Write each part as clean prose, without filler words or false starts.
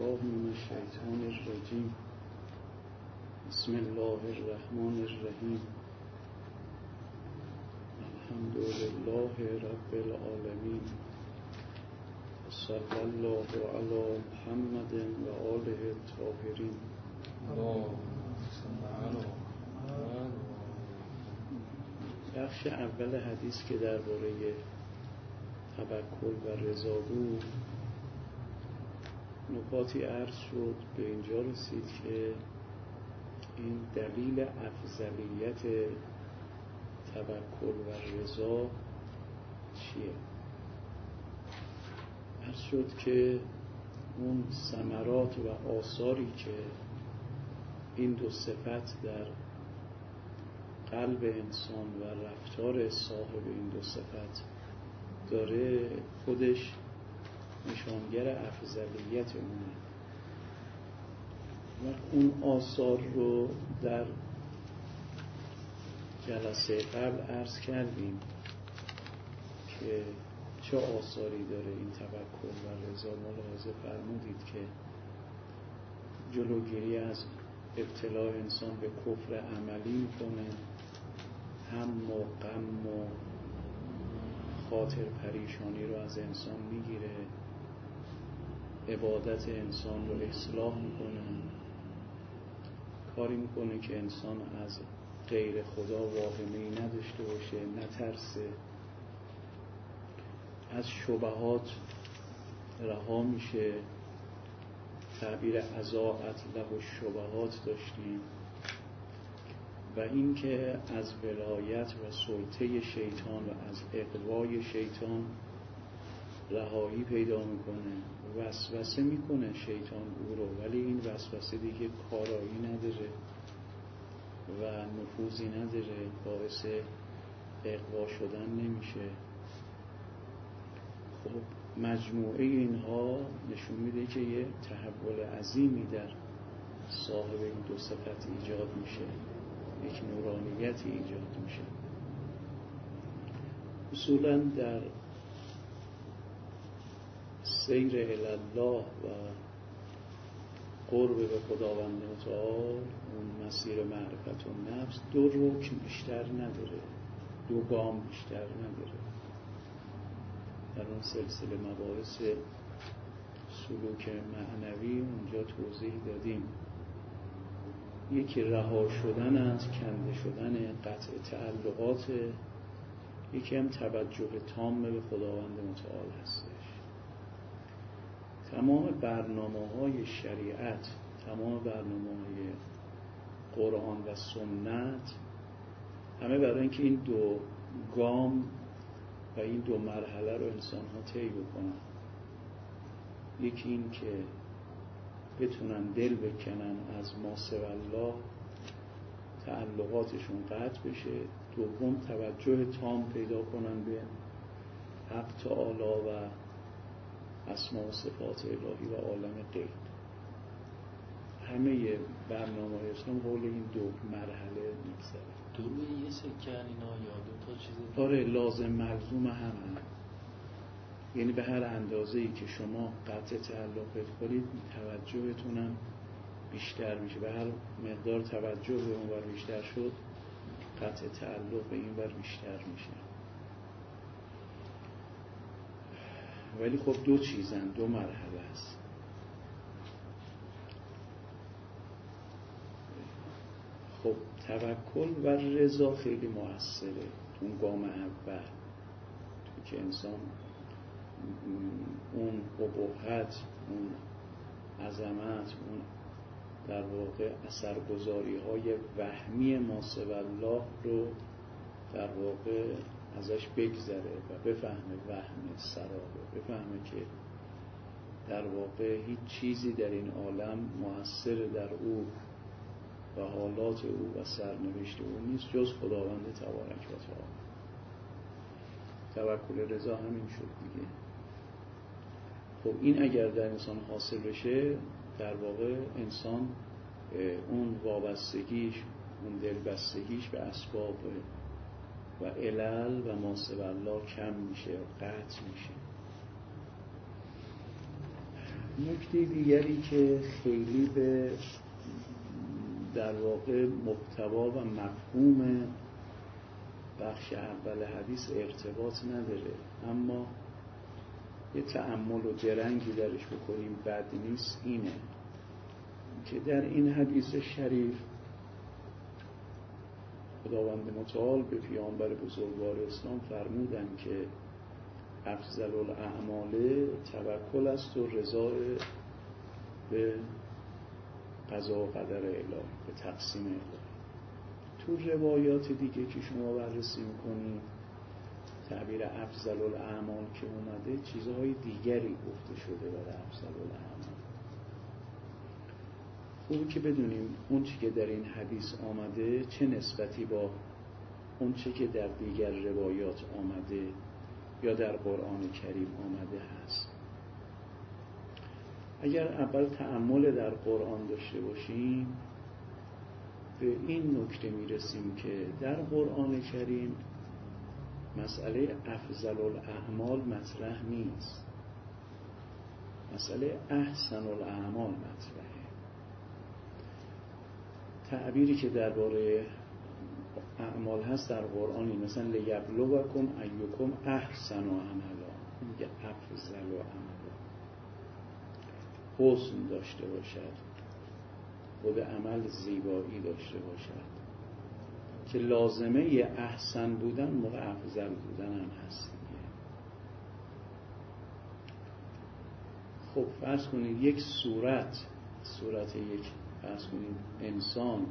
بالله من الشیطان الرجیم. بسم الله الرحمن الرحیم. الحمد لله رب العالمین. صلی الله علی محمد و آله الطاهرین. بخش اول حدیث که درباره توکل و رضا بود، نکاتی عرض شد، به اینجا رسید که این دلیل افضلیت توکل و رضا چیه؟ عرض شد که اون ثمرات و آثاری که این دو صفت در قلب انسان و رفتار صاحب این دو صفت داره خودش نشانگر افضلیت اونه. و اون آثار رو در جلسه قبل عرض کردیم که چه آثاری داره این توکل و رضا. ملاحظه فرمودید که جلوگیری از ابتلاع انسان به کفر عملی میکنه، هم و غم و خاطر پریشانی رو از انسان میگیره، عبادت انسان رو اصلاح میکنه، کاری میکنه که انسان از غیر خدا واهمه‌ای نداشته باشه، نترسه، از شبهات رها میشه. تعبیر اضاعت له الشبهات داشتیم. و این که از ولایت و سلطه شیطان و از اغوای شیطان رهایی پیدا میکنه. وسوسه میکنه شیطان او رو، ولی این وسوسه دیگه کارایی نداره و نفوذی نداره، باعث اغوا شدن نمیشه. خب مجموعه اینها نشون میده که یه تحول عظیمی در صاحب این دو صفت ایجاد میشه، یک نورانیتی ایجاد میشه. اصولا در سیر الله و قرب به خداوند متعال، اون مسیر معرفت و نفس، دو رکن بیشتر نداره، دو گام بیشتر نداره. در اون سلسله مباحث سلوک معنوی اونجا توضیح دادیم. یکی رها شدن از کنده شدن قطع تعلقات، یکی هم توجه تام به خداوند متعال هستش. تمام برنامه‌های شریعت، تمام برنامه‌های قرآن و سنت، همه برای اینکه این دو گام و این دو مرحله رو انسان‌ها طی بکنن. یکی این که بتونن دل بکنن از ما سوی الله، تعلقاتشون قطع بشه. دوم توجه تام پیدا کنن به حق تعالی و اسماء و صفات الهی و عالم غیب. همه برنامه اسلام حول این دو مرحله میگذره. دو روی یه سکه اینا یا دو تا چیز؟ آره، لازم ملزوم هم. یعنی به هر اندازه‌ای که شما قطع تعلق کنید، توجهتونم بیشتر میشه. به هر مقدار توجه به اون ور بیشتر شد، قطع تعلق به این ور بیشتر میشه. ولی خب دو چیزن، دو مرحله است. خب توکل و رضا خیلی مؤثره اون گام اول، که انسان اون ابهت، اون عظمت، اون در واقع اثرگذاری های وهمی ما سوی الله رو در واقع ازش بگذره و بفهمه وهم سرابه، بفهمه که در واقع هیچ چیزی در این عالم مؤثر در او و حالات او و سرنوشت او نیست جز خداوند تبارک و تعالی. توکل رضا همین شد دیگه. خب این اگر در انسان حاصل بشه، در واقع انسان اون وابستگیش، اون دلبستگیش به اسباب و علل و ما سوی الله کم میشه، قطع میشه. نکته دیگری که خیلی به در واقع محتوا و مفهوم بخش اول حدیث ارتباط نداره، اما یه تأمل و درنگی درش بکنیم بد نیست، اینه که در این حدیث شریف خداوند متعال به پیامبر بزرگوار اسلام فرمودن که افضل الاعمال توکل است و رضا به قضا و قدر الهی، به تقسیم الهی. تو روایات دیگه که شما بررسی میکنید تعبیر افضل الاعمال که اومده چیزهای دیگری گفته شده برای افضل الاعمال. خوبه که بدونیم اون چی که در این حدیث آمده چه نسبتی با اون چی که در دیگر روایات آمده یا در قرآن کریم آمده هست. اگر اول تأمل در قرآن داشته باشیم به این نکته میرسیم که در قرآن کریم مسئله افضل الاعمال مطرح نیست، مسئله احسن الاعمال مطرحه. تعبیری که درباره اعمال هست در قرآنی مثلا لیبلوکم ایکم احسن عملا، میگه افضل عملا، حسن داشته باشد، خود عمل زیبایی داشته باشد که لازمه احسن بودن موقع افضل بودن هم هست دیگه. خب فرض کنید یک صورت یک فرض کنید انسان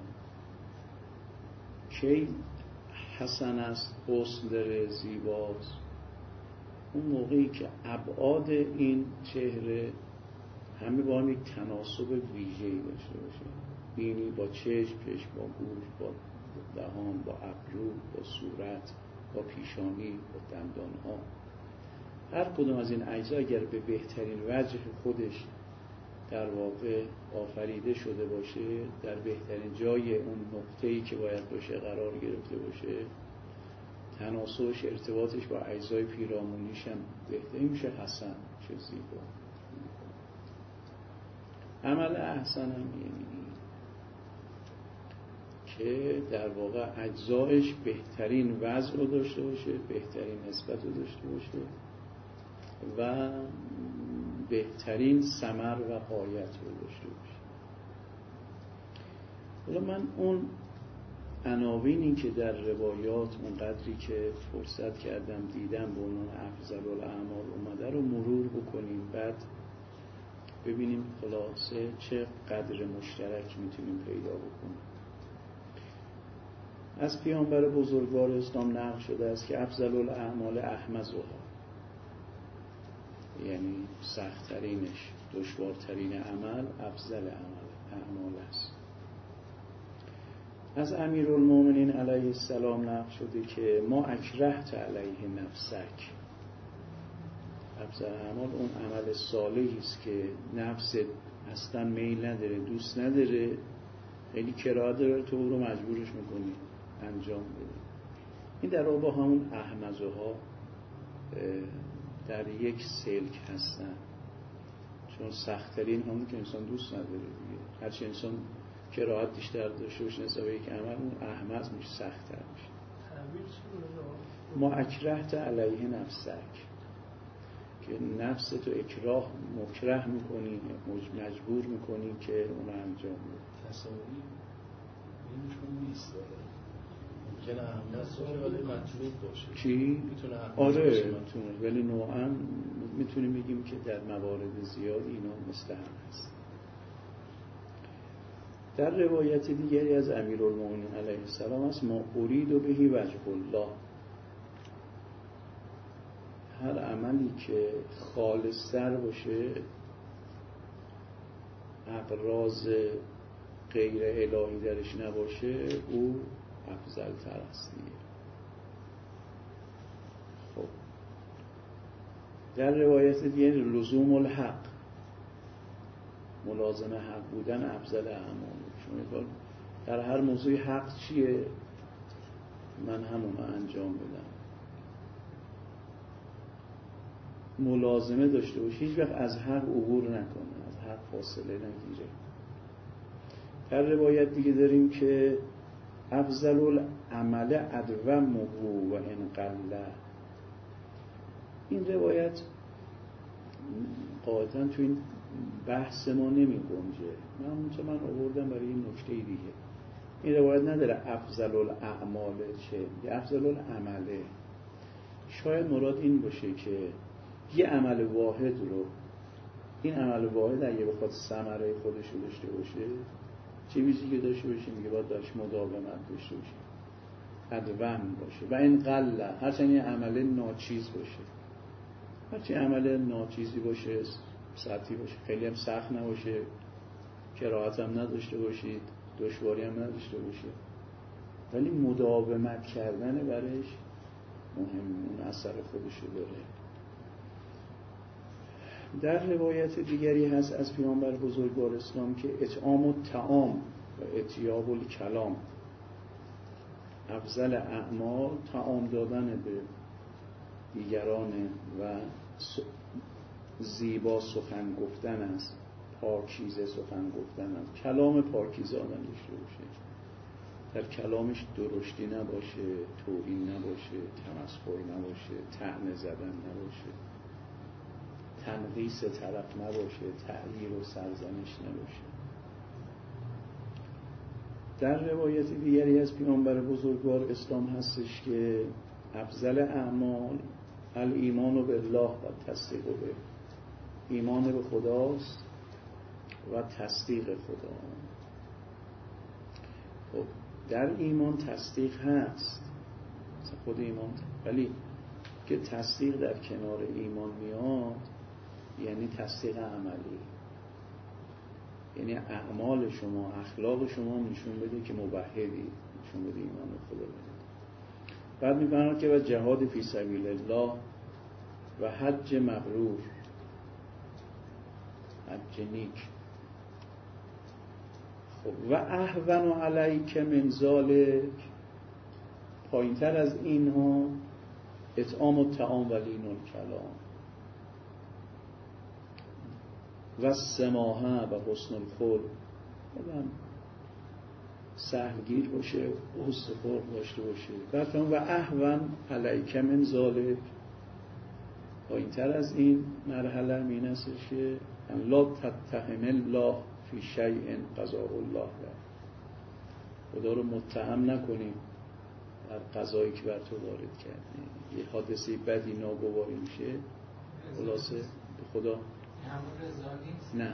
که حسن است، حسن داره، زیباست، اون موقعی که ابعاد این چهره همه با هم یک تناسب ویژه‌ای داشته باشه، بینی با چشم، چشم با گوش، با دهان، با ابرو، با صورت، با پیشانی، با دندانها، هر کدوم از این اجزا اگر به بهترین وجه خودش در واقع آفریده شده باشه، در بهترین جای اون نقطه‌ای که باید باشه قرار گرفته باشه، تناسبش، ارتباطش با اجزای پیرامونیش هم بهتری میشه، حسن، چه زیبا. عمل احسن هم یعنی که در واقع اجزایش بهترین وضع رو داشته باشه، بهترین نسبت رو داشته باشه و بهترین ثمر و غایت رو داشته باشه. حالا من اون عناوینی که در روایات اون قدری که فرصت کردم دیدم به عنوان افضل الاعمال اومده رو مرور بکنیم، بعد ببینیم خلاصه چه قدر مشترک میتونیم پیدا بکنیم. از پیامبر بزرگوار اسلام نقل شده است که افضل الاعمال احمزها، یعنی سخت‌ترینش، دشوارترین عمل افضل اعمال است. از امیرالمومنین علیه السلام نقل شده که ما اکرهت علیه نفسک، افضل اعمال اون عمل صالحی است که نفست اصلا میل نداره، دوست نداره، خیلی کراهت داره، تو رو مجبورش میکنی انجام بده. این در واقع همون احمزها در یک سلک هستن، چون سخت‌ترین همون که انسان دوست نداره دیگه. هرچی انسان کراهت بیشتر داشته باشه نسبت به یک عمل، اون احمز میشه، سخت‌تر میشه. ما اکرهت علیه نفسک، که نفس تو اکراه مکره میکنی، مجبور میکنی که اون انجام بده. تصاوی اینشون نیست داره، ممکنه احمد باشه ولی مطلوب باشه. چی؟ میتونه آره میتونه، ولی نوعا میتونیم بگیم که در موارد زیادی اینا مستحب هست. در روایت دیگری از امیرالمومنین علیه السلام است ما ارید بهی وجه الله، هر عملی که خالص‌تر باشه، اغراض غیر الهی درش نباشه، او افضل تر است دیگه. خب در روایت دیگه لزوم الحق، ملازم حق بودن افضل اعمال. شما در هر موضوعی حق چیه، من همون رو انجام بدم، ملازمه داشته باشه، هیچ وقت از حق عبور نکنه. فاصله نگیره. در روایت دیگه داریم که افضل العمل ادومه و ان قل. این روایت قاعدتا تو این بحث ما نمی گنجه. من آوردم برای این نکته دیگه. این روایت نداره افضل الاعمال چه، افضل العمله. شاید مراد این باشه که یه عمل واحد رو، این عمل واحد اگه بخواد ثمره خودش رو داشته باشه، چه ویژگی که داشته باشه؟ میگه باید داشت مداومت داشته باشه، ادوم باشه. و این قل، هرچند یه عمل ناچیز باشه، هرچند عمل ناچیزی باشه، سطحی باشه، خیلی هم سخت نباشه، کراهت هم نداشته باشید، دشواری هم نداشته باشه، ولی مداومت کردن برش مهم، اون اثر خودشو داره. در روایت دیگری هست از پیامبر بزرگوار اسلام که اطعام الطعام و اطیاب الکلام، افضل اعمال طعام دادن به دیگران و زیبا سخن گفتن است، پاکیزه سخن گفتن است. کلام پاکیزه آدم داشته باشه، در کلامش درشتی نباشه، توهین نباشه، تمسخری نباشه، طعنه زدن نباشه، تنقیص طرف نباشه، تعییر و سرزنش نباشه. در روایت دیگری از پیامبر بزرگوار اسلام هستش که افضل اعمال الایمان بالله و تصدیق به، ایمان به خداست و تصدیق خدا. خب در ایمان تصدیق هست، خود ایمان، ولی که تصدیق در کنار ایمان میاد یعنی تصدیق عملی، یعنی اعمال شما، اخلاق شما نشون بده که موحدی، نشون بده ایمان به خدا بده. بعد می‌فرماید که و جهاد فی سبیل الله و حج مبرور، حج نیک. خب و اهون علیک من ذلک، پایین‌تر از اینها اطعام الطعام و لین الکلام و سماحه و حسن الخلق. آدم سهلگیر باشه، حسن خلق داشته باشه. بعد و اهون علیک من ذلک، پایین‌تر از این مرحله این هستش که لا تتهم الله فی شیء قضاء الله له، خدا رو متهم نکنیم در قضایی که بر تو وارد کرده. یه حادثه بدی ناگواری میشه، خلاصه به خدا نه،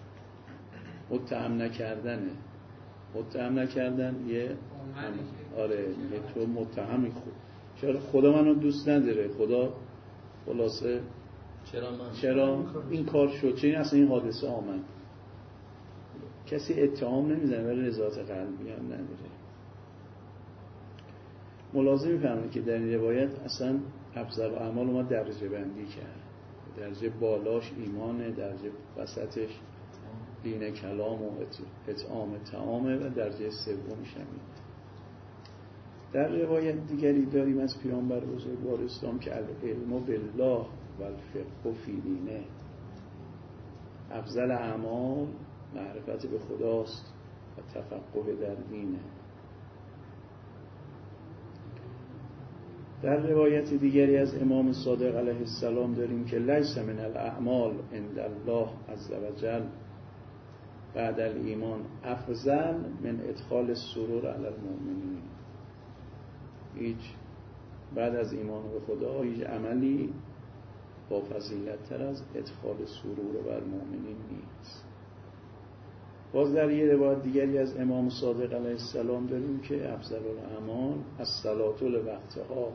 متهم نکردنه. متهم نکردن یه آره، یه تو متهمی خود، چرا خدا منو دوست نداره، خدا خلاصه چرا این کار شد، چرا اصلا این حادثه آمد. کسی اتهام نمیزنه ولی رضایت قلبی هم نداره. ملاحظه می‌فرمایید که در این روایت اصلا افضل اعمال ما درجه بندی کرد. درجه بالاش ایمانه، درجه وسطش دین کلام و اطعام طعامه و درجه سومش همین. در روایت دیگری داریم از پیامبر بزرگوار اسلام که العلم بالله و الفقه فی دینه، افضل اعمال معرفت به خداست و تفقه در دینه. در روایت دیگری از امام صادق علیه السلام داریم که لیس من الاعمال عند الله عز وجل بعد الایمان افضل من ادخال السرور علی المؤمنین. هیچ بعد از ایمان به خدا هیچ عملی با فضیلت تر از ادخال سرور بر مؤمنین نیست. باز در یه روایت دیگری از امام صادق علیه السلام داریم که افضل الاعمال الصلاة لوقتها،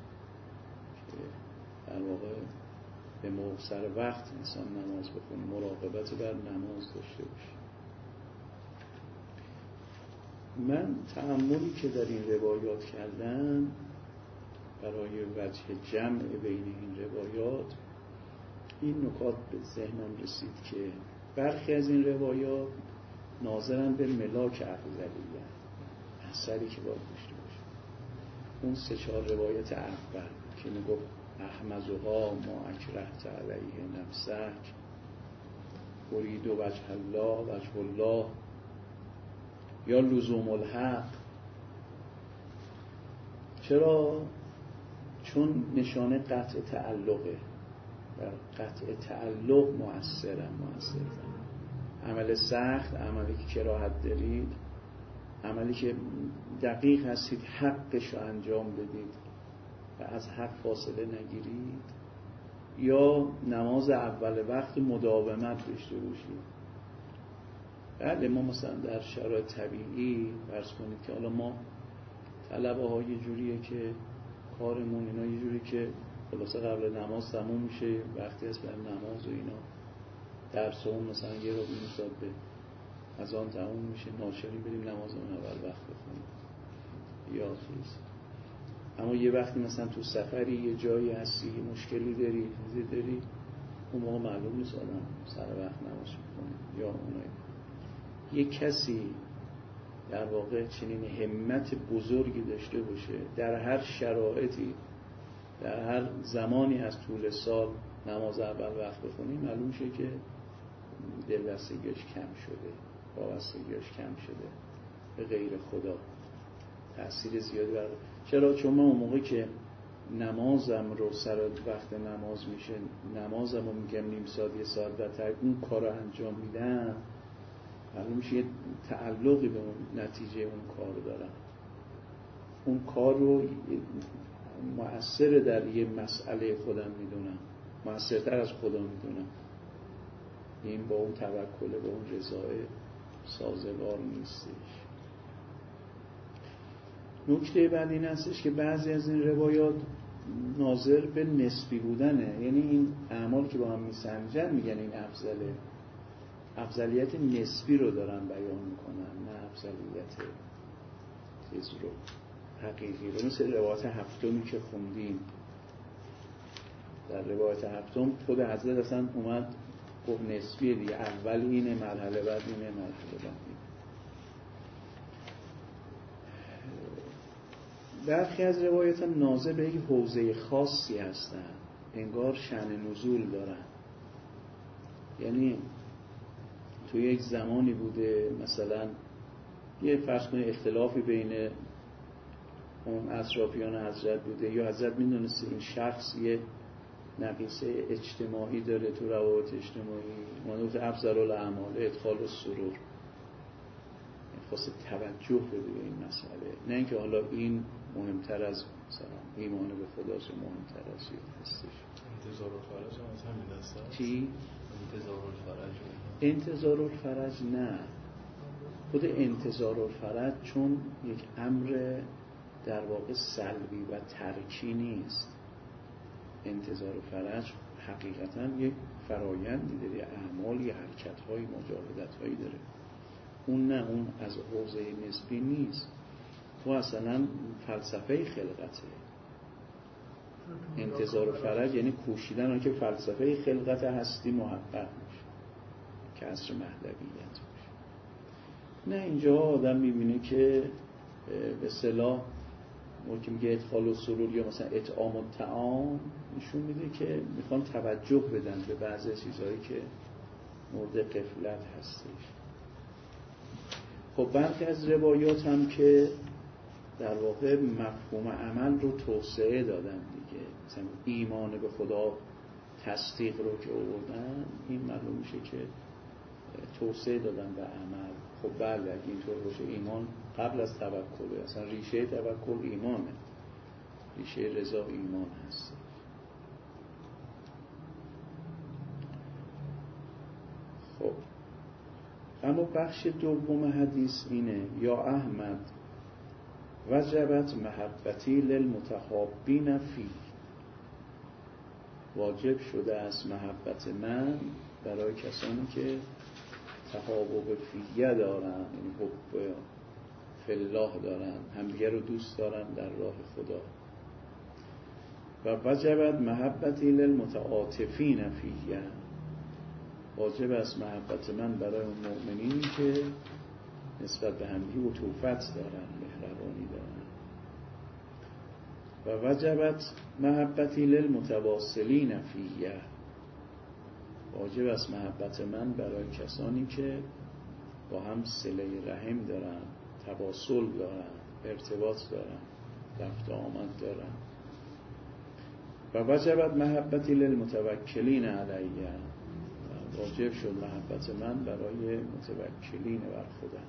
در واقع به سر وقت انسان نماز بخونه، مراقبت بر نماز داشته باشه. من تأملی که در این روایات کردم برای وجه جمع بین این روایات، این نکات به ذهنم رسید که برخی از این روایات ناظرن به ملاک افضلیه، اثری که باید داشته باشه. اون 3-4 روایت اول که میگفت احمزها ما اکرهت علیه نفسک، ارید وجه الله، وجه الله، یا لزوم الحق. چرا؟ چون نشانه قطع تعلقه. در قطع تعلق مؤثرن. عمل سخت، عملی که کراهت دارید، عملی که دقیق هستید حقش رو انجام بدید و از حق فاصله نگیرید، یا نماز اول وقت مداومت داشته باشید. بله ما مثلا در شرایط طبیعی فرض کنید که حالا ما طلبه ها یه جوریه که کارمون اینا یه جوری که خلاصه قبل نماز تموم میشه، وقتی هست برای نماز و اینا درسمون مثلا یه رو این ساعت به از آن تموم میشه، ناچاری بریم نمازمون اول وقت بخونیم یا چیز. اما یه وقتی مثلا تو سفری یه جایی هستی، مشکلی داری، چیزی داری، اون موقع معلوم نیست آدم سر وقت نماز بخونه. یا اونایی یه کسی در واقع چنین همت بزرگی داشته باشه در هر شرایطی، در هر زمانی از طول سال نماز اول وقت بخونی، معلوم شه که دلبستگیش کم شده، وابستگیش کم شده به غیر خدا، تأثیر زیادی بر. چرا؟ چون من اون موقع که نمازم رو سر وقت نماز میشه، نمازم رو میگم نیم ساعت یه ساعت بعد اون کار رو انجام میدم، معلوم میشه یه تعلقی به اون نتیجه اون کار دارم. اون کار رو مؤثر در یه مسئله خودم میدونم، مؤثرتر از خدا میدونم. این با اون توکل، با اون رضای سازگار نیستش. نکته بعد این هستش که بعضی از این روایات ناظر به نسبی بودنه، یعنی این اعمال که با هم میسنجن میگن این افضله، افضلیت نسبی رو دارن بیان میکنن، نه افضلیت چیز رو حقیقی رو. مثل روایت هفتمی که خوندیم، در روایت هفتم خود حضرت اصلا اومد گفت نسبیه دیگه، اول اینه، مرحله بعد اینه، مرحله بعد اینه. برخی از روایت هم ناظر به یک حوزه خاصی هستن، انگار شأن نزول دارن. یعنی تو یک زمانی بوده، مثلا یه فرض کنید اختلافی بین اون اطرافیان حضرت بوده، یا حضرت میدونسته این شخص یه نقیصه اجتماعی داره تو روابط اجتماعی، منوط افضل الاعمال ادخال السرور، خواست توجه بده به این مسئله، نه اینکه حالا این مهمتر از مثلا ایمان به خداست، مهمتر از چیز هستش. انتظار الفرج هم از همین هست. چی؟ انتظار الفرج. انتظار الفرج نه، خود انتظار الفرج چون یک امر در واقع سلبی و ترکی نیست. انتظار فرج حقیقتا یک فرایندی داره، اعمالی، حرکت‌های، مجاهدت‌هایی داره. اون نه، اون از حوزه نسبی نیست، تو اصلا فلسفه خلقته. انتظار فرج یعنی کوشیدن که فلسفه خلقت هستی محقق میشه، که عصر مهدویت میشه. نه، اینجا آدم میبینه که به اصطلاح که میگه ادخال السرور یا مثلا اطعام الطعام، نشون میده که میخوان توجه بدن به بعضی چیزهایی که مورد غفلت هستش. خب برخی از روایات هم که در واقع مفهوم عمل رو توسعه دادن دیگه، مثلا ایمان به خدا تصدیق رو که آوردن، این معلوم میشه که توسعه دادن به عمل. خب بله، اگه اینطور باشه ایمان قبل از توکله، اصلا ریشه توکل ایمانه، ریشه رضا ایمان هست. خب اما بخش دوم حدیث اینه: یا احمد وجبت محبتی للمتحابین فی، واجب شده است محبت من برای کسانی که تحابب فیه دارن، یعنی حب فی الله دارن، همدیگه رو دوست دارن در راه خدا. و وجبت محبتی للمتعاطفین فیه، واجب است محبت من برای اون مؤمنین که نسبت به همدیگه عطوفت دارن، مهربانی دارن. و وجبت محبتی للمتواصلین فیه، واجب است محبت من برای کسانی که با هم صله رحم دارن، تواصل دارن، ارتباط دارن، رفت آمد دارن. و وجبت محبتی للمتوکلین علیه، واجب شد محبت من برای متوکلین بر خودم.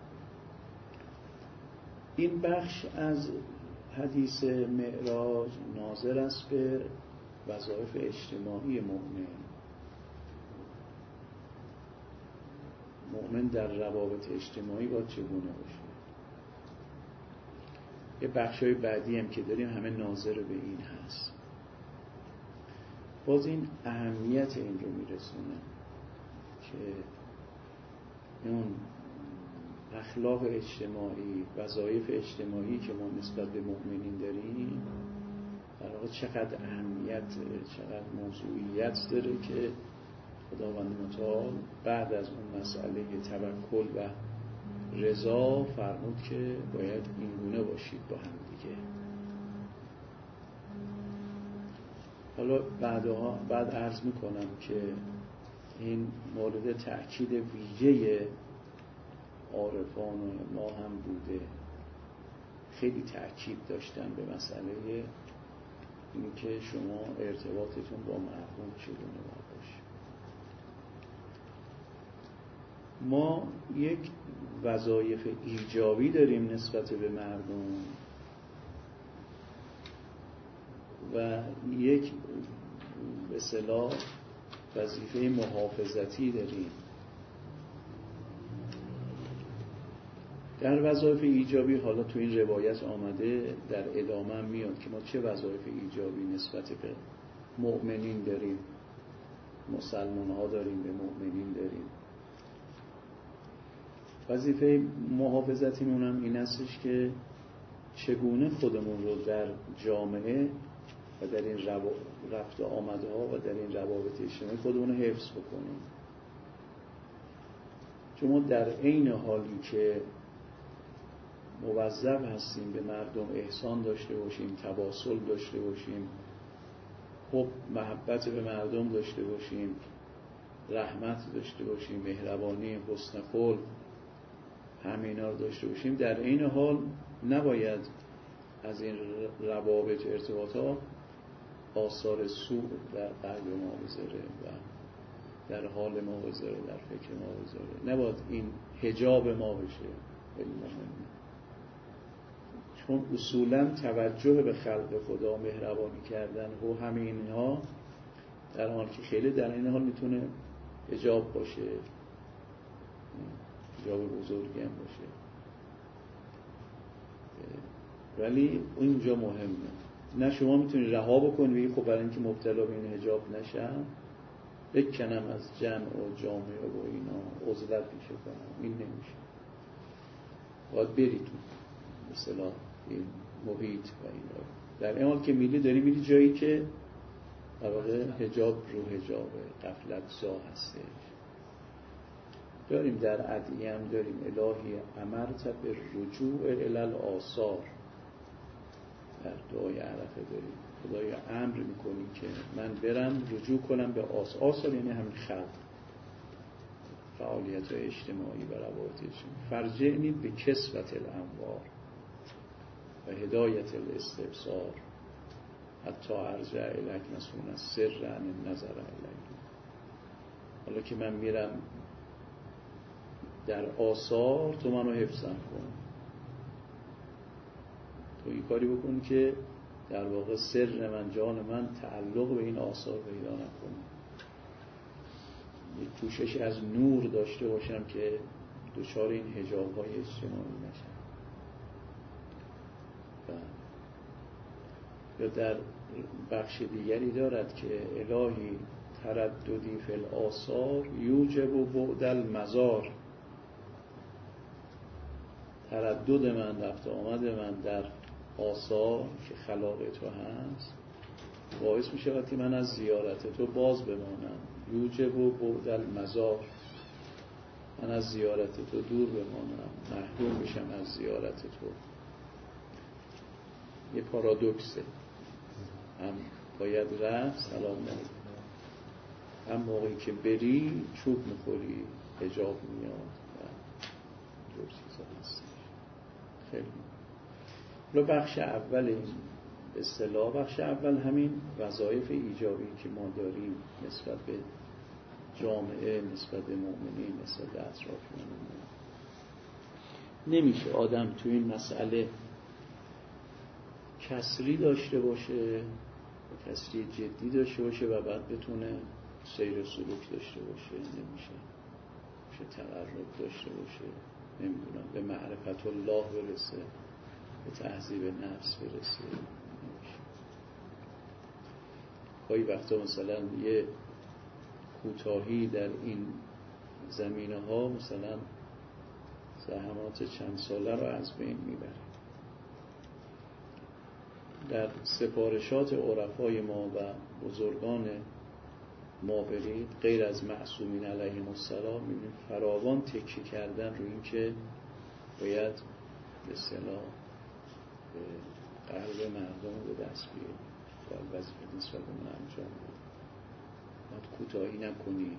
این بخش از حدیث معراج ناظر است به وظایف اجتماعی مؤمن در روابط اجتماعی باید چگونه باشه. یه بخشای بعدی هم که داریم همه ناظر به این هست. باز این اهمیت این رو میرسونه که اون اخلاق اجتماعی، وظایف اجتماعی که ما نسبت به مؤمنین داریم در واقع چقدر اهمیت، چقدر موضوعیت داره که خداوند متعال بعد از اون مسئله توکل و رضا فرمود که باید این گونه باشید با هم دیگه. حالا بعد عرض میکنم که این مورد تأکید ویژه عارفان ما هم بوده، خیلی تأکید داشتن به مسئله این که شما ارتباطتون با مردم چگونه باشه. ما یک وظایف ایجابی داریم نسبت به مردم و یک به اصطلاح وظیفه محافظتی داریم. در وظایف ایجابی حالا تو این روایت آمده، در ادامه هم میاد که ما چه وظایف ایجابی نسبت به مؤمنین داریم، مسلمان ها داریم، به مؤمنین داریم. وظیفه محافظتیمون هم این استش که چگونه خودمون رو در جامعه و در این رفت و آمدها و در این روابط اجتماعی خودمون رو حفظ بکنیم. چون ما در عین حالی که موظف هستیم به مردم احسان داشته باشیم، تواصل داشته باشیم، حب محبت به مردم داشته باشیم، رحمت داشته باشیم، مهربانی، حسن خلق، همینا رو داشته باشیم، در عین حال نباید از این روابط ارتباطات آثار سوء در قلب ما بذاره و در حال ما بذاره، در فکر ما بذاره. نباید این حجاب ما بشه. خیلی مهمه، چون اصولا توجه به خلق خدا، مهربانی کردن و همه اینها در حال که خیلی در این حال میتونه حجاب باشه، حجاب بزرگی هم باشه، ولی اینجا مهمه. نه شما میتونی رها بکنی بگی خب برای اینکه مبتلا به این حجاب نشم بکنم از جمع و جامعه و اینا عزلت میشه کنم، این نمیشه. باید بری تو مثلا این محیط و اینا. در این حال که داری جایی که در واقع حجاب رو حجاب غفلت زا هستش. داریم در ادعیه هم داریم الهی امرت به رجوع الی الآثار، در دعای عرفه داریم خدایا امر میکنی که من برم رجوع کنم به آثار، یعنی همین خلق، فعالیت اجتماعی و روابط اجتماعی. فرجعنی به کسوت الانوار و هدایت الاستبصار حتی ارجع الک مسئول سر عن النظر الیک. حالا که من میرم در آثار، تو منو حفظم کن، تو این کاری بکن که در واقع سر من، جان من تعلق به این آثار پیدا نکنه. یک کوشش از نور داشته باشم که دچار این حجاب‌های اجتماعی نشم. یا در بخش دیگری دارد که الهی ترددی فی الآثار یوجب بعد المزار. تردد من، رفت آمد من در آثار که خلاق تو هست باعث می شود که من از زیارت تو باز بمانم. یوجب بعد المزار، من از زیارت تو دور بمانم، محروم بشم از زیارت تو. یه پارادوکسه، هم باید رفت سلام علیکم، هم موقعی که بری چوب میخوری، حجاب میاد و جور چیزا هست. خیلی لو بخش اول این اصطلاح، بخش اول همین وظایف ایجابی که ما داریم نسبت به جامعه، نسبت به مؤمنین، نسبت به اطرافیانمون. نمیشه آدم تو این مسئله کسری داشته باشه، کسری جدی داشته باشه و بعد بتونه سیر سلوک داشته باشه. نمیشه تقرب داشته باشه، نمیدونم به معرفت الله برسه، به تهذیب نفس برسه. نمیشه. گاهی وقتا مثلا یه کوتاهی در این زمینه ها مثلا زحمات چند ساله رو از بین میبره. در سفارشات عرفای ما و بزرگان ما برید، غیر از معصومین علیهم السلام، میبینیم فراوان تکیه کردن رو این که باید به اصطلاح قلب مردم رو به دست بیاری، باید وظیفه نسبت به من انجام بدی، باید کوتاهی نکنی.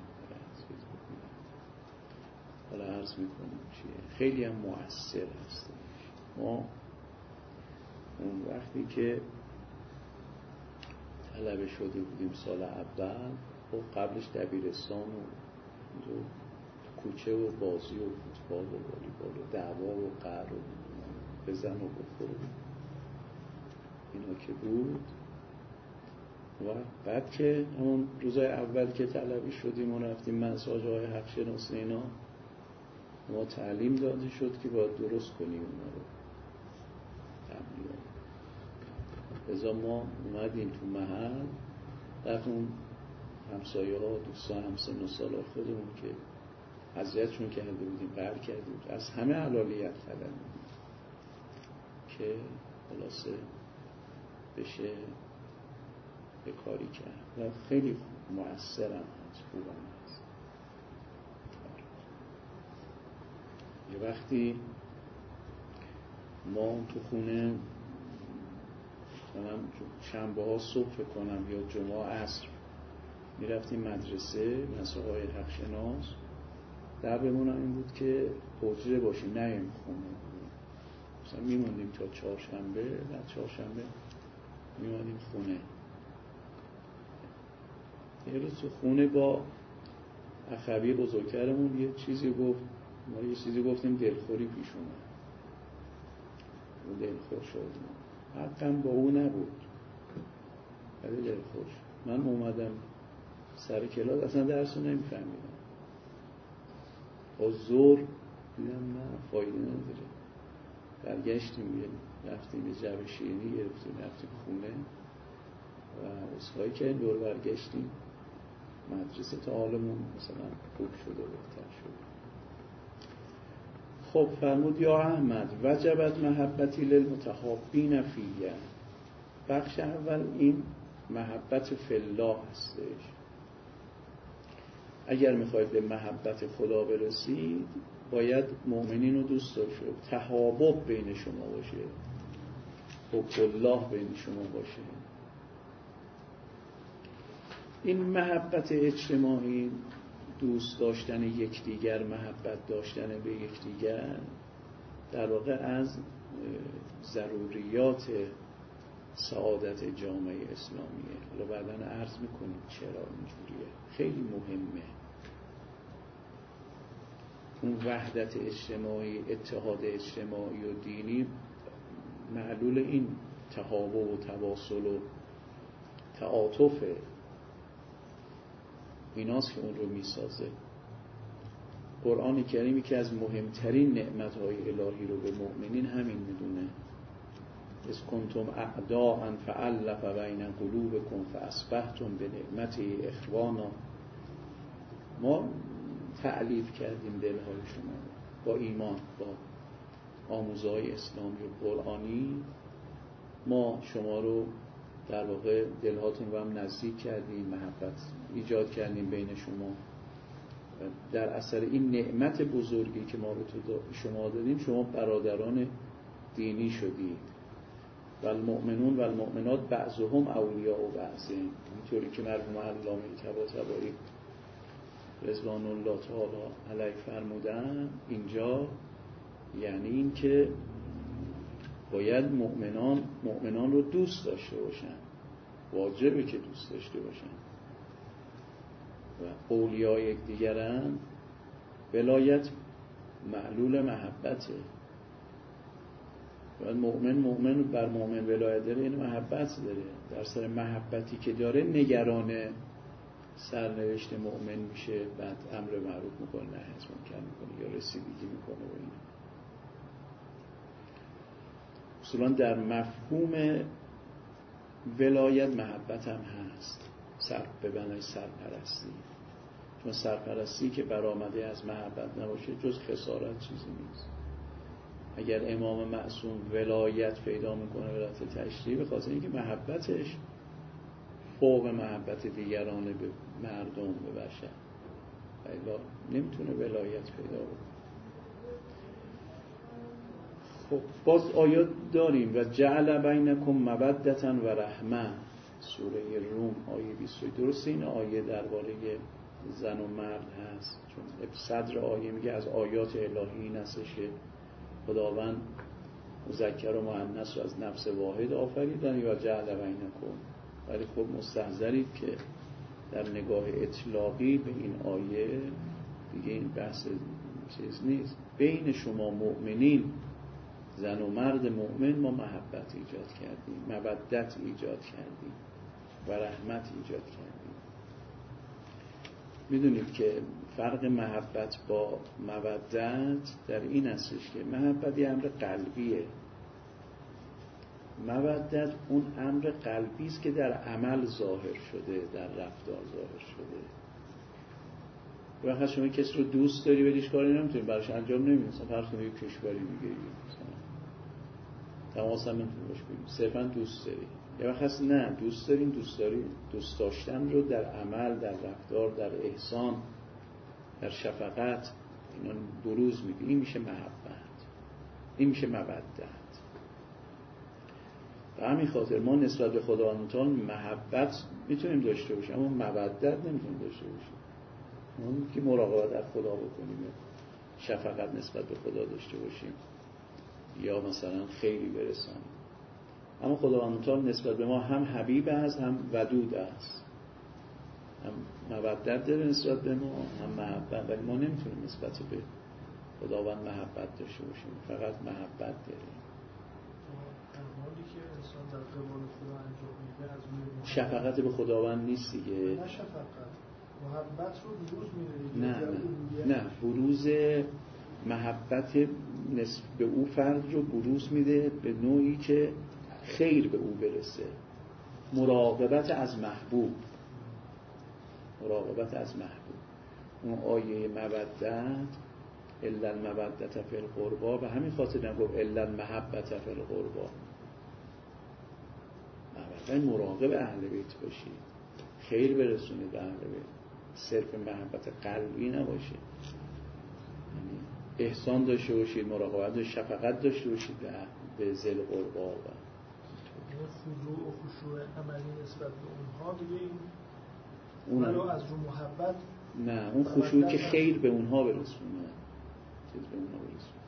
حالا عرض میکنیم چیه، خیلی هم مؤثر هست. ما اون وقتی که طلبه شده بودیم سال اول، خب قبلش دبیرستان و کوچه و بازی و فوتبال و والیبال و دعوا و قهر و بزن و بخور اینا که بود. و بعد که همون روزای اول که طلبه شدیم و رفتیم مساجهای حق شناسی اینا، ما تعلیم داده شد که باید درست کنیم اونا رو، تبلیغ. ازا ما اومدیم تو محل، رفتیم همسایه ها، دوستان همسن و سال خودمون که اذیتشون کرده بودیم، قهر کردیم، از همه علالیت کردن که خلاصه بشه به کاری کرد و خیلی مؤثرم هست، خوبم هست. یه وقتی ما تو خونه مثلا شنبه ها صبح کنم یا جمعه عصر میرفتیم مدرسه مسائل حق شناس، در بمونم این بود که حجره باشیم، نیم خونه، مثلا میموندیم تا چهارشنبه، بعد چهارشنبه میموندیم خونه. یه روز تو خونه با اخوی بزرگترمون یه چیزی گفت، ما یه چیزی گفتیم دلخوری پیش اومد، اون دلخور شد. حقم با او نبود ولی دلخور شد. من اومدم سر کلاس، اصلا درس رو نمیفهمیدم، با زور دیدم نه فایده نداره، برگشتیم رفتیم یه جعبه شیرینی گرفتیم رفتیم خونه و اصلاحی که دور برگشتیم مدرسه، تا حالمون مثلا خوب شده، بهتر شده. خب فرمود یا احمد وجبت محبتی للمتحابین فیه. بخش اول این محبت فی الله هستش. اگر میخواید به محبت خدا برسید باید مؤمنین رو دوست داشته، تحابب بین شما باشه، حب الله بین شما باشه. این محبت اجتماعی، دوست داشتن یکدیگر، محبت داشتن به یکدیگر، در واقع از ضروریات سعادت جامعه اسلامیه. حالا بعداً عرض میکنیم چرا اینجوریه، خیلی مهمه. اون وحدت اجتماعی، اتحاد اجتماعی و دینی معلول این تحابب و تواصل و تعاطف ایناست که اون رو میسازه. قرآن کریمی که از مهمترین نعمتهای الهی رو به مؤمنین همین میدونه. اذ کنتم اعداء فألف بین قلوبکم فاصبحتم بنعمته اخوانا. ما تألیف کردیم دلهای شما با ایمان، با آموزهای اسلامی و قرآنی. ما شما رو در واقع دلهاتون رو هم نزدیک کردیم، محبت ایجاد کردیم بین شما. در اثر این نعمت بزرگی که ما به شما دادیم، شما برادران دینی شدید. و المؤمنون و المؤمنات بعضهم اولیاء و بعض، اینطوری که مرحوم علامه طباطبایی رضوان الله تعالی علیه فرمودن اینجا یعنی این که باید مؤمنان رو دوست داشته باشن، واجبه که دوست داشته باشن و اولیای یکدیگرن. ولایت معلول محبته. باید مؤمن بر مؤمن ولایت داره، این محبت داره. در سر محبتی که داره نگران سرنوشت مؤمن میشه، بعد امر معروف میکنه، نهی از منکر میکنه یا رسیدگی میکنه و این. اصولا در مفهوم ولایت محبت هم هست، به معنای سرپرستی. چون سرپرستی که برآمده از محبت نباشه جز خسارت چیزی نیست. اگر امام معصوم ولایت پیدا میکنه، ولایت تشریعی، به خاطر اینکه محبتش فوق محبت دیگران به مردم، به بشر، الا نمیتونه ولایت پیدا بکنه. خب باز آیات داریم و جعل بینکم مودة و رحمه، سوره روم آیه 22. درسته این آیه درباره زن و مرد هست، چون صدر آیه میگه از آیات الهی این هستش که خداوند مذکر و مؤنث رو از نفس واحد آفریدن و جعل بینکم. ولی خب مستحضرید که در نگاه اطلاقی به این آیه دیگه این بحث چیز نیست. بین شما مؤمنین، زن و مرد مؤمن، ما محبت ایجاد کردیم، مودت ایجاد کردیم و رحمت ایجاد کردیم. میدونید که فرق محبت با مودت در این هستش که محبت یه امر قلبیه، مودت اون امر قلبی است که در عمل ظاهر شده، در رفتار ظاهر شده. وقتی شما کسی رو دوست داری ولیش کاری نمیتونی براش انجام نمیدی، مثلا فرض کنید یک کشوری میگیری، مثلا تماس هم نمیتونی باش بگیری، صرفا دوست داری. یا وقتی نه دوست داریم، دوست داشتن رو در عمل، در رفتار، در احسان، در شفقت اینا بروز میده. این میشه محبت، این میشه مودت. به همین خاطر ما نسبت به خداوند تعالی محبت میتونیم داشته باشیم اما مودت نمیتونیم داشته باشیم. اون که مراقبت از خدا بکنیم، شفقت نسبت به خدا داشته باشیم یا مثلا خیری برسانیم. اما خداوند تعالی نسبت به ما هم حبیب است، هم ودود است، هم مودت داره نسبت به ما، هم محبت. ولی ما نمیتونیم نسبت به خداوند محبت داشته باشیم، فقط محبت داریم. اعمالی که انسان در قبال خدا انجام میده از روی شفقت به خداوند نیست دیگه. نه شفقت، محبت رو بروز میده. نه بروز محبت نسبت به او فرد رو بروز میده به نوعی که خیر به او برسه. مراقبت از محبوب، مراقبت از محبوب. اون آیه مودت الا المودة فی القربا، به همین خاطر نگفت الا المحبة فی القربا. محبت مراقب اهل بیت باشی، خیر برسونید به اهل بیت، صرف محبت قلبی نباشه. یعنی احسان داشته باشید، مراقبت و شفقت داشته باشید به ذی القربا. و خضوع و خشوع عملی نسبت به اونها دیگه این ولو از رو محبت، نه اون خشوع که خیر به اونها برسونه، چیز به اونها برسونه.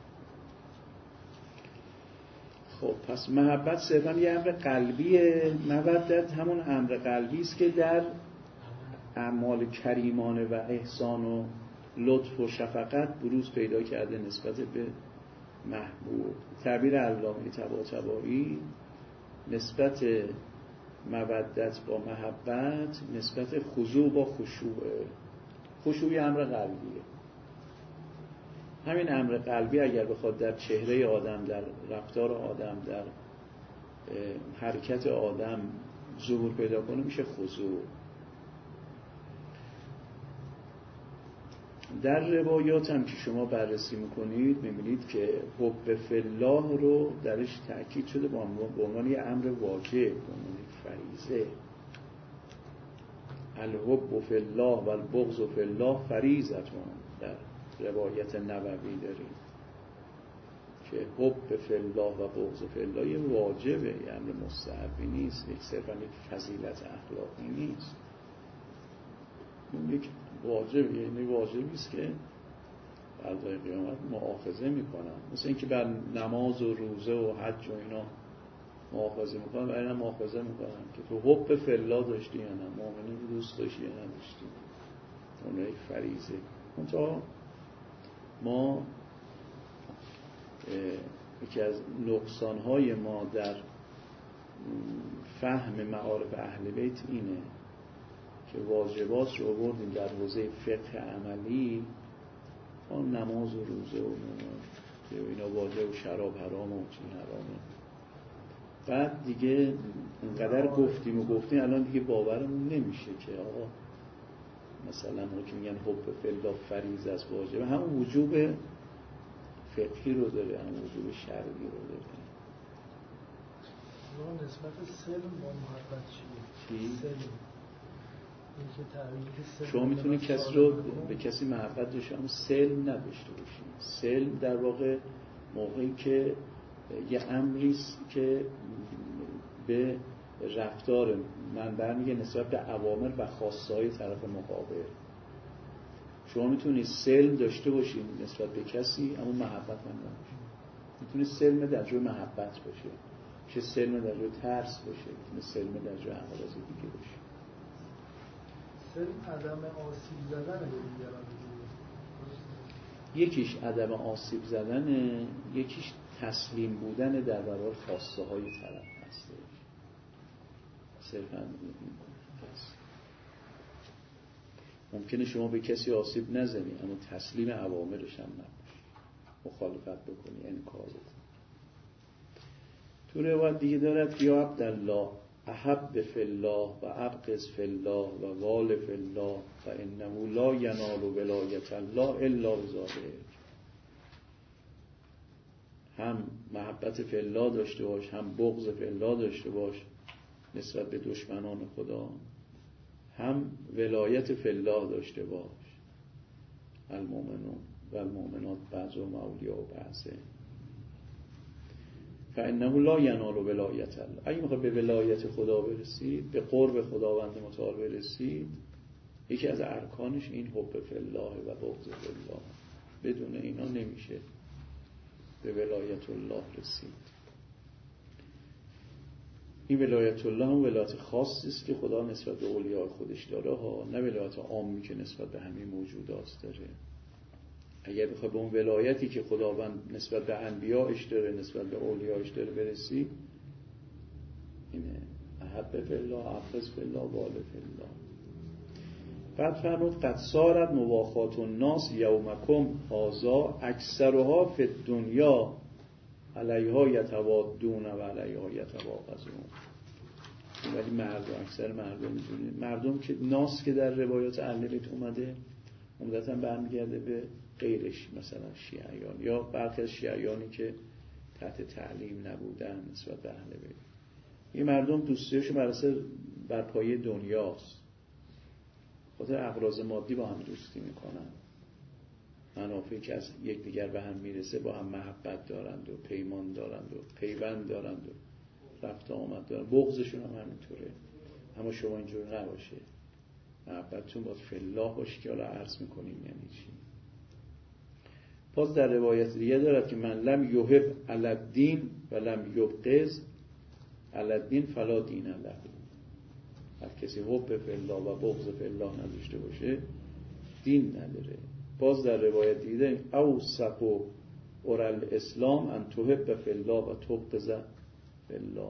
خب پس محبت صرفا یه امر قلبیه، مودت همون امر قلبی است که در اعمال کریمانه و احسان و لطف و شفقت بروز پیدا کرده نسبت به محبوب. تعبیر علامه طباطبایی نسبت مودت با محبت نسبت خضوع با خشوعه. خشوع امر قلبیه. همین امر قلبی اگر بخواد در چهره آدم، در رفتار آدم، در حرکت آدم ظهور پیدا کنه میشه خضوع. در روایات هم که شما بررسی میکنید میبینید که حب فی الله رو درش تأکید شده به عنوان یه امر واجب، به عنوان فریضه. الحب فی الله و البغض فی الله فریضتون، در روایت نبوی داریم که حب فی الله و بغض فی الله یه واجبه، یه امر مستحبی نیست، یک صرفا یک فضیلت اخلاقی نیست. یک واجب، یعنی واجبی است که فردای قیامت مؤاخذه میکنن، مثل اینکه بر نماز و روزه و حج و اینا مؤاخذه میکنن، برای اینا مؤاخذه میکنن که تو حب فلا داشتی یا نه، مؤمنین رو دوست داشتی یا نداشتی، اون یک فریضه. منتها ما یکی از نقصانهای ما در فهم معارف اهل بیت اینه که واجبات رو آوردیم در حوزه فقه عملی، آن نماز و روزه و که اینا واجب و شراب حرام و چین حرامه، بعد دیگه اینقدر گفتیم الان دیگه باورمون نمیشه که آقا مثلا ما که میگن حب فلا فریضه است، واجبه، همون وجوب فقهی رو داره، همون وجوب شرعی رو داره. نسبت سلم با محبت چیه؟ سلم شما میتونی کسی رو به کسی محبت داشته اما سلم نداشته باشی. سلم در واقع موقعی که یه امریست که به رفتار من برمیگه نسبت به اوامر و خواستهای طرف مقابل. شما میتونی سلم داشته باشی نسبت به کسی اما محبت هم نداشته. میتونی سلم در جای محبت باشه، چه سلم در جای ترس باشه، میتونی سلم در جای اعراض دیگه باشه. سلم عدم آسیب زدن به دیگران، یکیش عدم آسیب زدنه، یکیش تسلیم بودن در برابر خواسته های طرف هسته. صرفاً ممکنه شما به کسی آسیب نزنی اما تسلیم اوامرش هم نباشی، مخالفت بکنی، انکار بکنی. تو روایت دیگه دارد یا عبدالله احب فی الله و ابغض فی الله و وال فی الله و انه لا ینال ولایت الله الا بذلک. هم محبت فی الله داشته باش، هم بغض فی الله داشته باش نسبت به دشمنان خدا، هم ولایت فی الله داشته باش. المؤمنون و المؤمنات بعضهم اولیاء بعض. فانه لا ینال ولایت الله. اگه میخواد به ولایت خدا برسید، به قرب خداوند متعال برسید، یکی از ارکانش این حب فی الله و بغض فی الله. بدون اینا نمیشه به ولایت الله رسید. این ولایت الله هم ولایت خاصی است که خدا نسبت به اولیاء خودش داره ها، نه ولایت عامی که نسبت به همه موجودات داره. اگر بخوای به اون ولایتی که خداوند نسبت به انبیاءش داره، نسبت به اولیاءش داره برسی، اینه احب فی الله، ابغض فی الله، وال فی الله. بعد فرمود قد صارت مواخات الناس یومکم هذا اکثرها فی الدنیا علیها یتوادون و علیها یتباغضون. ولی مردم، اکثر مردم میدونید، مردم که ناس که در روایات اهل بیت اومده عمدتاً برمیگرده به غیرش، مثلا شیعیان یا برخی از شیعیانی که تحت تعلیم نبودن نسبت به اهل بیت. این مردم دوستیشون بر پایه دنیاست، خاطر اغراض مادی با هم دوستی میکنن، منافعی که از یکدیگر به هم میرسه با هم محبت دارند و پیمان دارند و پیوند دارند و رفت آمد دارند. بغضشون هم همینطوره. اما شما اینجور نباشه، محبتتون باید فی الله باشه که حالا عرض میکنیم یعنی چی. باز در روایت دیگه دارد که من لم یحب علی الدین و لم یبغض علی الدین فلا دین له. هر کسی حب فی الله و بغض فی الله نداشته باشه دین نداره. باز در روایت دیده اوثق اورال اسلام ان تحب فی الله و تبغض فی الله.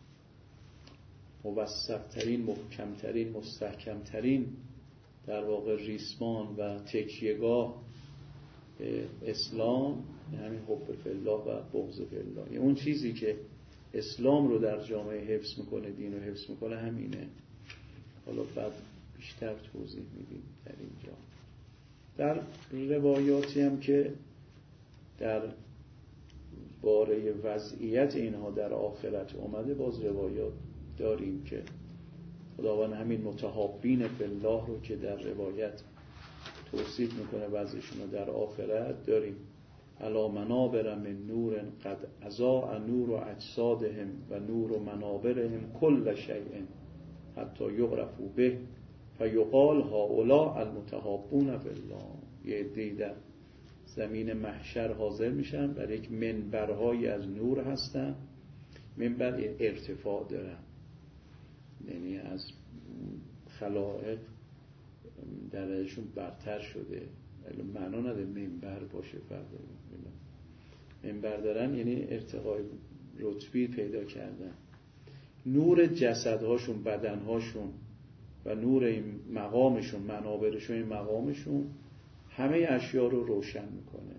موثق‌ترین، محکم‌ترین، مستحکم‌ترین در واقع ریسمان و تکیه‌گاه اسلام همین حب فی الله و بغض فی الله. یعنی اون چیزی که اسلام رو در جامعه حفظ میکنه، دین رو حفظ میکنه همینه. حالا بعد بیشتر توضیح میدیم در اینجا. در روایاتی هم که در باره وضعیت اینها در آخرت اومده، باز روایات داریم که خداوند همین متحابین فی الله رو که در روایت توصیف میکنه وضعشون رو در آخرت داریم. علی منابر من نور قد اضاء نور اجسادهم و نور منابرهم کل شیء حتی یعرفوا به فیقال هؤلاء المتحابون فی الله. یه عده‌ای در زمین محشر حاضر میشن، بر یک منبرهای از نور هستن. منبر ارتفاع دارن، یعنی از خلائق درجهشون برتر شده. معنا نداره منبر باشه، فرق منبر دارن یعنی ارتقای رتبی پیدا کردن. نور جسدهاشون، بدنهاشون و نور این مقامشون، منابرشون، این مقامشون همه اشیا رو روشن میکنه.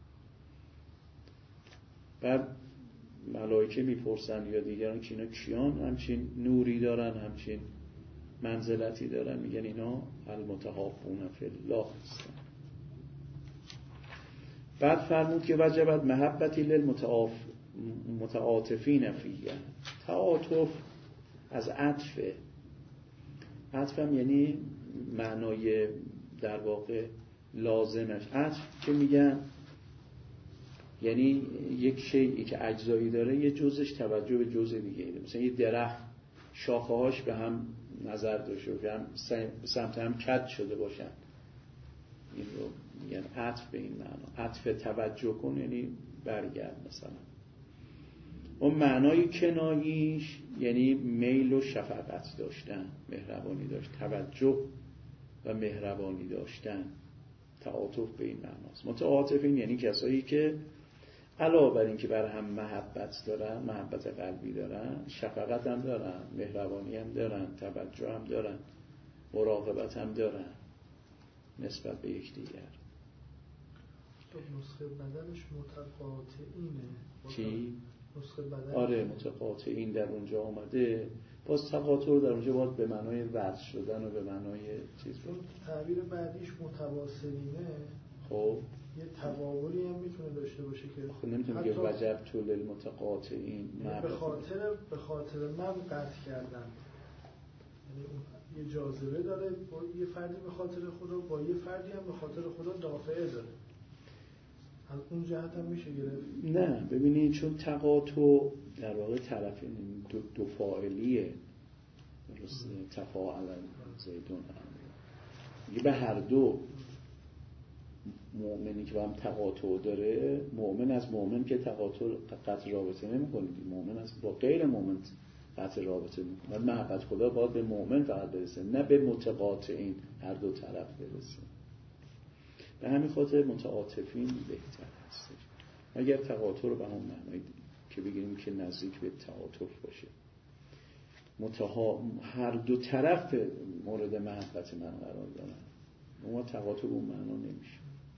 بعد ملائکه میپرسن یا دیگران که اینا کیان همچین نوری دارن، همچین منزلتی دارن؟ میگن اینا المتحابون فی الله هستن. بعد فرمود که وجبت محبتی للمتعاطفین فیه. تعاطف از عطفه. عطف هم یعنی معنای در واقع لازمش. عطف که میگن یعنی یک شیئی که اجزایی داره یه جزش توجه به جزء دیگه ایده. مثلا یه درخت شاخه‌هاش به هم نظر داشته باشه، هم سمت هم کج شده باشن، این رو میگن عطف به این معنا. عطف توجه کن یعنی برگرد. مثلا اون معنای کناییش یعنی میل و شفقت داشتن، مهربانی داشت، توجه و مهربانی داشتن. تعاطف به این معناست. متعاطفین یعنی کسایی که علاوه بر این که بر هم محبت دارن، محبت قلبی دارن، شفقت هم دارن، مهربانی هم دارن، توجه هم دارن، مراقبت هم دارن نسبت به یکدیگر. نسخه بدنش متقاطعینه. چی؟ نسخه بدن. آره متقاطعین در اونجا آمده. باز تقاطع در اونجا باید به معنای وصل شدن و به معنای چیز بود. تعبیر بعدیش متواصلینه. خب یه تقابلی هم میتونه داشته باشه که خب نمیتونه بگه وجب طول المتقاطعین، به خاطر من قطع کردن. یعنی یه جاذبه داره با یه فردی به خاطر خدا، با یه فردی هم به خاطر خدا دافعه داره. از اون جهت هم میشه گرفت. نه ببینید چون تقاطع در واقع طرف دو فاعلیه، درسته؟ تفاعل زیدون یه به هر دو. مؤمنی که با هم تقاطع داره، مؤمن از مؤمن که تقاطع قطع رابطه نمی‌کنه، مؤمن از با غیر مؤمن قطع رابطه می‌کنه. محبت خدا باید به مؤمن فقط برسه، نه به متقاطعین هر دو طرف برسه. به همین خاطر متعاطفین بهتر هست. اگر تقاطع رو به همون معنی که بگیریم که نزدیک به تعاطف باشه، هر دو طرف مورد محبت من قرار دارن، اما تقاطع به اون معنا نمیشه.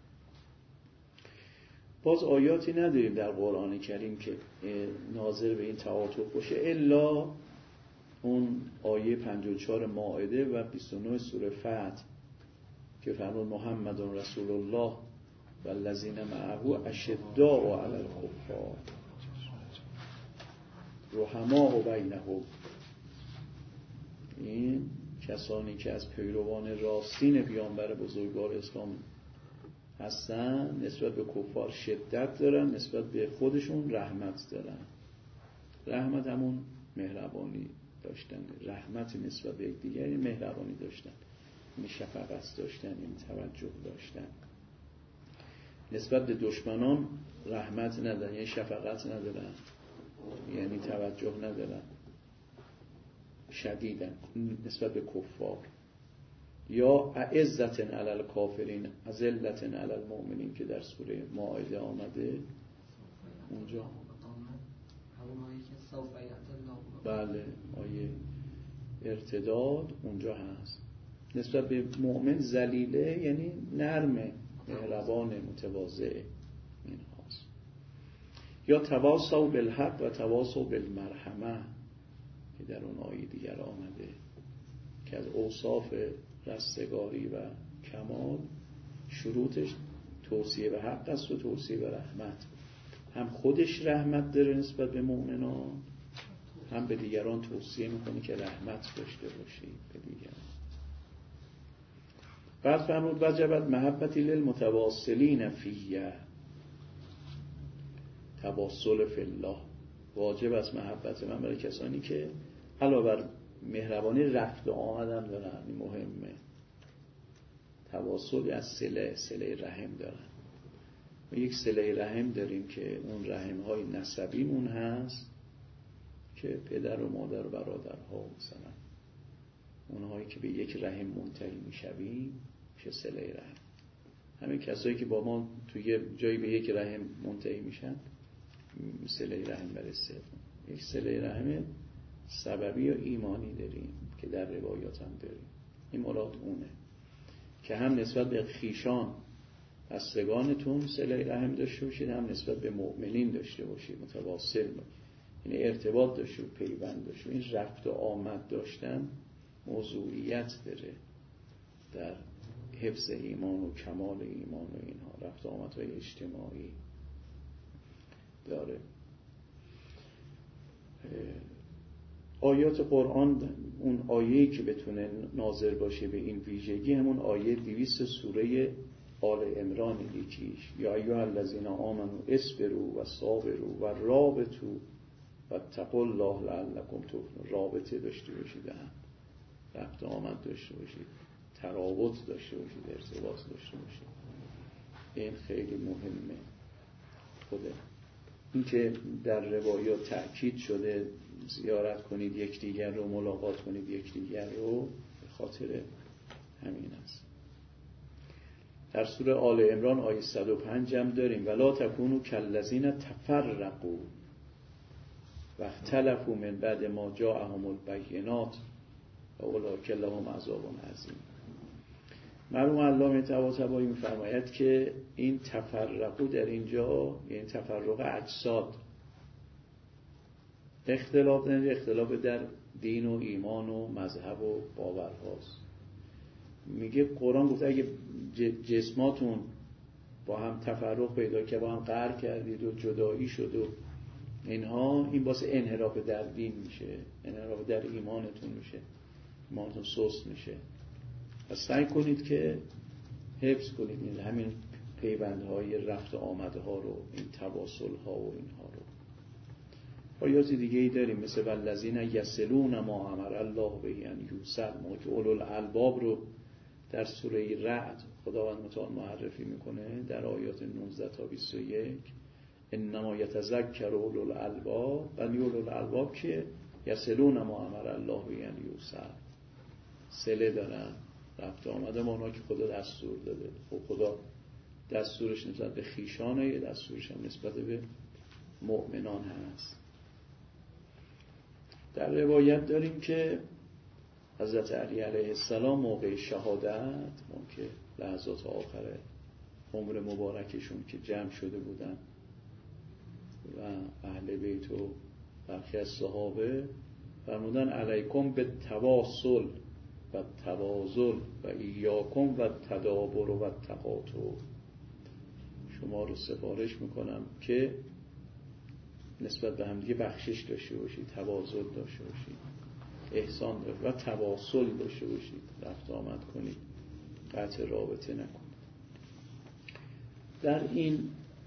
باز آیاتی نداریم در قرآن کریم که ناظر به این تعاطف باشه الا اون آیه 54 مائده و 29 سوره فتح که فرمود محمد رسول الله و الذین معه اشداء علی الکفار رحماء بینهم. این کسانی که از پیروان راستین پیامبر بزرگوار اسلام هستن نسبت به کفار شدت دارن، نسبت به خودشون رحمت دارن. رحمت همون مهربانی داشتن، رحمت نسبت به یکدیگر، مهربانی داشتن، این شفقت داشتن، این توجه داشتن. نسبت به دشمنان رحمت ندارن، یعنی شفقت ندارن، یعنی توجه ندارن، شدیدن نسبت به کفار. یا اعزة علی الکافرین اذلة علی المؤمنین که در سوره مائده آمده اونجا. بله آیه ارتداد اونجا هست. نسبت به مؤمن ذلیله یعنی نرمه، مهربان، متواضع. این هاست. یا تواصوا بالحق و تواصوا بالمرحمه که در اون آیه دیگر آمده که از اوصاف رستگاری و کمال شروطش توصیه به حق است و توصیه به رحمت. هم خودش رحمت داره نسبت به مؤمنان، هم به دیگران توصیه میکنه که رحمت داشته باشید به دیگران. بعد فرمود وجبت محبتی للمتواصلین فیه. تواصل فی الله، واجب است محبت من برای کسانی که علاوه بر مهربانی رفت و آمدم دارن، این مهمه. تواصلی از صله رحم دارن. ما یک صله رحم داریم که اون رحم‌های نسبیمون هست که پدر و مادر و برادرها مثلا اونهایی که به یک رحم منتهی میشویم میشه صله رحم. همین کسایی که با ما توی جایی به یک رحم منتهی میشن صله رحم برسه. یک صله رحم سببی یا ایمانی داریم که در روایات هم داریم. این مراد اونه که هم نسبت به خویشان بستگانتون صله رحم داشته باشید، هم نسبت به مؤمنین داشته باشید، متواصل، یعنی ارتباط داشته و پیوند داشته. این رفت و آمد داشتن موضوعیت داره در حفظ ایمان و کمال ایمان و اینها. رفت و آمدهای اجتماعی داره. آیات قرآن، اون آیه‌ای که بتونه ناظر باشه به این ویژگی، همون آیه 200 سوره آل عمران یکیش، یا ایها الذین آمنوا اصبروا و صابروا و رابطوا واتقوا الله لعلکم تفلحون. رابطه داشته باشید، رفت و آمد داشته باشید، ترابط داشته باشید، ارتباط داشته باشید. این خیلی مهمه. خوده این که در روایات تأکید شده زیارت کنید یکدیگر رو، ملاقات کنید یکدیگر رو، به خاطر همین است. در سوره آل عمران آیه 105 هم داریم ولا تکونوا کالذین تفرقوا و اختلفوا من بعد ما جاءهم البینات و اولئک لهم عذاب عظیم. مرحوم علامه طباطبایی می‌فرماید که این تفرقو در اینجا یعنی تفرق اجساد، اختلاف در دین و ایمان و مذهب و باورهاست. میگه قرآن گفته اگه جسماتون با هم تفرق پیدا کرد، با هم قهر کردید و جدایی شد و اینها، این باعث انحراف در دین میشه، انحراف در ایمانتون میشه، ایمانتون سست میشه. پس سعی کنید که حفظ کنید این همین پیوندهای رفت و آمدها رو، این تواصلها و اینها رو. آیات دیگه ای داریم مثل والذین یصلون ما امر الله به ان یوصل. ما که اولو الالباب رو در سوره رعد خداوند متعال معرفی میکنه در آیات 19 تا 21 انما یتذکر اولو الالباب. ولی اولو الالباب که یصلون ما امر الله به ان یوصل، صله دارن، رفت آمده ما اونا که خدا دستور داده. خب خدا دستورش نسبت به خیشانه، یه دستورش هم نسبت به مؤمنان هست. در روایت داریم که حضرت علی علیه السلام موقع شهادت، که لحظات آخر عمر مبارکشون که جمع شده بودن و اهل بیت و برخی از صحابه فرمودن علیکم به تواصل و تواصل و ایاکم و تدابر و تقاطع. شما رو سفارش میکنم که نسبت به همدیگه بخشش داشته باشید، تواصل داشته باشید، احسان داشته و تواصل داشته باشید، رفت آمد کنید، قطع رابطه نکنید. در این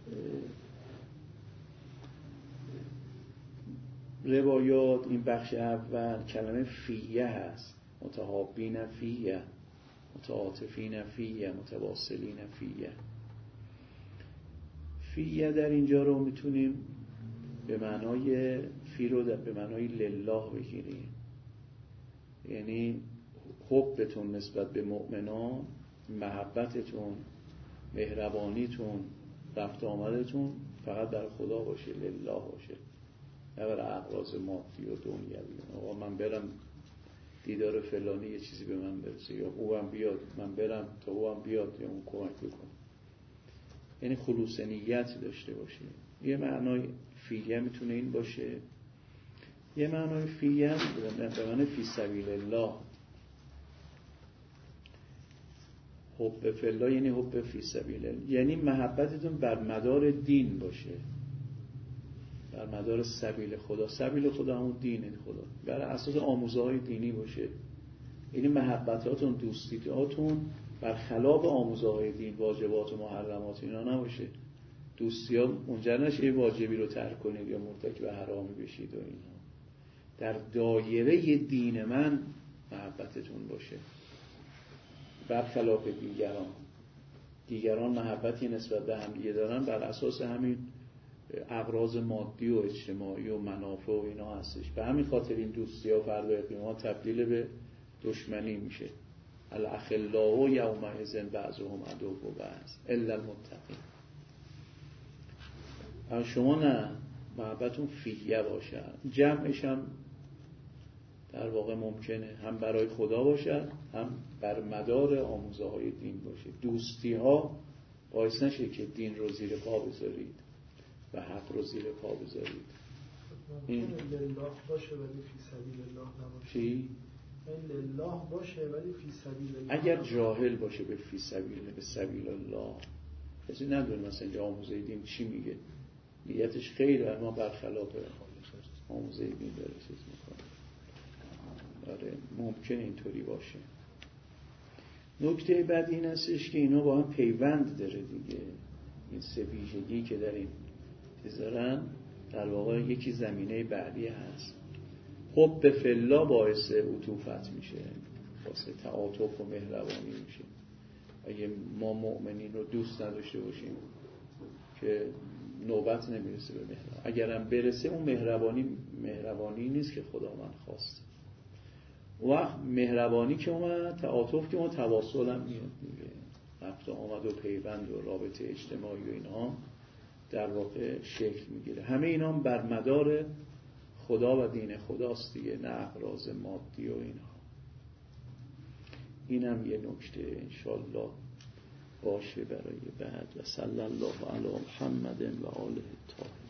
روایات این بخش اول کلمه فیه هست، متحابین فیه، متعاطفین فیه، متواصلین فیه. فیه در اینجا رو میتونیم به معنای فی رو به معنای لله بگیریم، یعنی حبتون نسبت به مؤمنان، محبتتون، مهربانیتون، رفت آمدتون فقط در خدا باشه، لله باشه، نه برای اغراض مادی و دنیوی. آقا من برم دیدار فلانی یه چیزی به من برسه، یا او هم بیاد، من برم تا او هم بیاد یا اون کمک بکنه. یعنی خلوص نیت داشته باشه. یه معنای فیه میتونه این باشه. یه معنای فیه به معنی فی سبیل الله. حب فی الله یعنی حب فی سبیل الله، یعنی محبتتون بر مدار دین باشه، بر مدار سبیل خدا. سبیل خدا همون دین خدا، بر اساس آموزه‌های دینی باشه. یعنی محبتاتون، دوستیاتون بر خلاف آموزه‌های دین، واجبات و محرمات اینا نباشه. دوستی ها منجر نشه یه واجبی رو ترک کنید یا مرتکب حرامی بشید و اینها. در دایره دین من محبتتون باشه، برخلاف دیگران محبتی نسبت به هم دیگه دارن بر اساس همین اغراض مادی و اجتماعی و منافع و اینا هستش. به همین خاطر این دوستی ها فردا قیامت تبدیل به دشمنی میشه. الاخلاء یومئذ بعضهم عدو بعض الا المتقین. اما شما نه، محبتون فیه باشه، جمعش هم در واقع ممکنه هم برای خدا باشد هم بر مدار آموزه های دین باشه. دوستی ها باعث نشه که دین رو زیر پا بذارید و حق رو زیر پا بذارید. این لله باشه ولی فی سبیل الله نباشه. چی؟ این لله باشه ولی فی سبیل الله. اگر جاهل باشه به فی سبیل، به سبیل الله، کسی ندونه مثلا اینجا آموزه دین چی میگه، نیتش خیره اما برخلاف آموزه دین داره چیز میکنه. آره ممکن اینطوری باشه. نکته بعد این هستش که اینا با هم پیوند داره دیگه. این سه ویژگی که در این چیز دارن در واقع یکی زمینه بعدی هست. حب فلا باعث عطوفت میشه، باعث تعاطف و مهربانی میشه. اگه ما مؤمنین رو دوست نداشته باشیم که نوبت نمیرسه به مهربانی. اگرم برسه اون مهربانی نیست که خدا من خواست. وقت مهربانی که اومد، تعاطف که اومد، تواصل هم میاد دیگه. وقت آمد و پیوند و رابطه اجتماعی و اینا در واقع شکل میگیره. همه اینا هم بر مدار خدا و دین خداست دیگه، نه اغراض مادی و اینا. این هم یه نکته انشالله باشه برای بعد. و صلی الله علی محمد و آله الطاهرین.